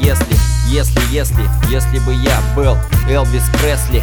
Если бы я был Элвис Пресли.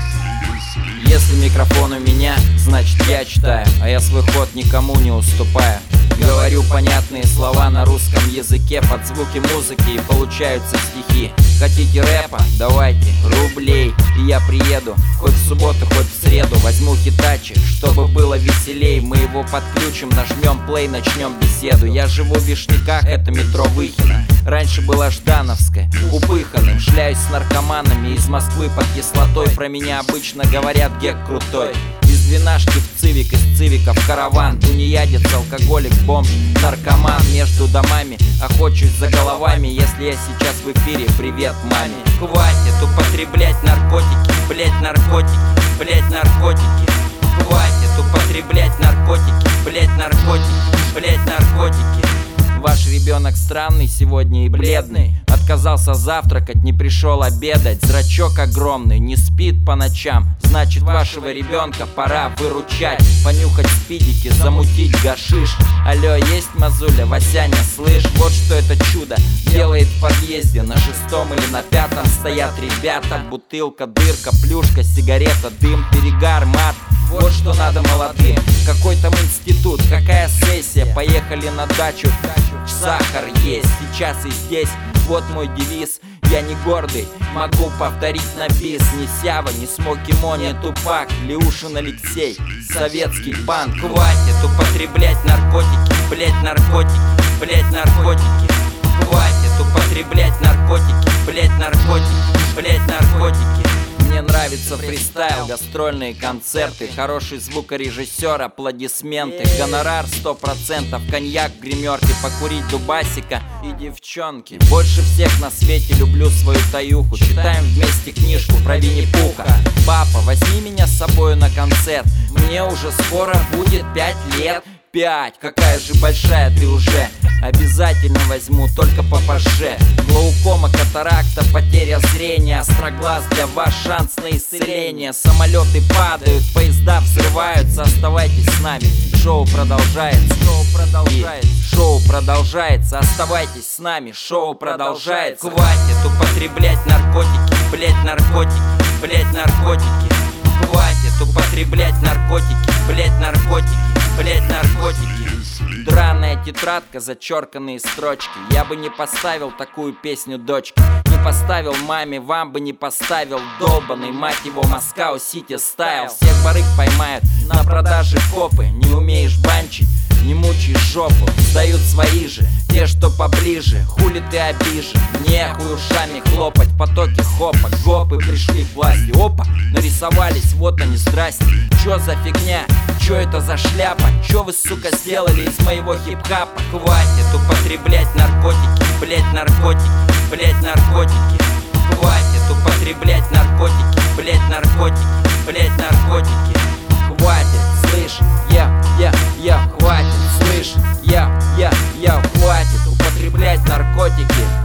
Если микрофон у меня, значит я читаю, а я свой ход никому не уступаю. Говорю понятные слова на русском языке под звуки музыки, и получаются стихи. Хотите рэпа? Давайте рублей, и я приеду хоть в субботу, хоть в среду. Возьму Хитачи, чтобы было веселей. Мы его подключим, нажмем плей, начнем беседу. Я живу в Вишняках, это метро Выхино. Раньше была Ждановская, упыханным. Шляюсь с наркоманами из Москвы под кислотой. Про меня обычно говорят: гек крутой. Из двенашки в цивик, из цивика в караван. Тунеядец, алкоголик, бомж, наркоман. Между домами охочусь за головами. Если я сейчас в эфире, привет маме. Хватит употреблять наркотики, блять наркотики, блять наркотики. Хватит употреблять наркотики, блять наркотики, блять наркотики. Ваш ребенок странный сегодня и бледный. Отказался завтракать, не пришел обедать. Зрачок огромный, не спит по ночам. Значит, вашего ребенка пора выручать. Понюхать спидики, замутить гашиш. Алло, есть мазуля, Васяня, слышь? Вот что это чудо делает в подъезде. На 6-м или на 5-м стоят ребята. Бутылка, дырка, плюшка, сигарета, дым, перегар, мат. Вот что надо молодым. Какой там институт, какая сессия? Поехали на дачу, сахар есть сейчас и здесь. Вот мой девиз, я не гордый, могу повторить на бис. Не Сява, не Смоки Мо, не Тупак, Леушин Алексей, советский панк. Хватит употреблять наркотики, блять наркотики, блять наркотики. Хватит употреблять наркотики, блять наркотики, блять наркотики. Мне нравится фристайл, гастрольные концерты, хороший звукорежиссер, аплодисменты. Гонорар 100%, коньяк в гримерке, покурить дубасика и девчонки. Больше всех на свете люблю свою таюху. Читаем вместе книжку про Винни-Пуха. Папа, возьми меня с собою на концерт, мне уже скоро будет 5 лет. 5, какая же большая ты уже. Обязательно возьму, только по паше. Глаукома, катаракта, потеря зрения, остроглаз для вас, шанс на исцеление. Самолеты падают, поезда взрываются. Оставайтесь с нами, шоу продолжается. Шоу продолжается, оставайтесь с нами, шоу продолжается. Хватит употреблять наркотики, блять наркотики, блять наркотики. Хватит употреблять наркотики, блять наркотики, блять наркотики. Драная тетрадка, зачерканные строчки. Я бы не поставил такую песню дочке. Не поставил маме, вам бы не поставил. Долбаный, мать его, Москау Сити стайл. Всех барыг поймают на продаже копы. Не умеешь банчить, не мучай жопу. Сдают свои же, те, что поближе. Хули ты обижен, нехуй ушами хлопать. Потоки хопа, гопы пришли к власти. Опа, нарисовались, вот они, здрасте. Чё за фигня, чё это за шляпа? Чё вы, сука, сделали из моего хип-хапа? Хватит употреблять наркотики, блять наркотики, блять наркотики. Хватит употреблять наркотики, блять наркотики, блять наркотики. Хватит, слышь, я, хватит, слышь, я, хватит употреблять наркотики.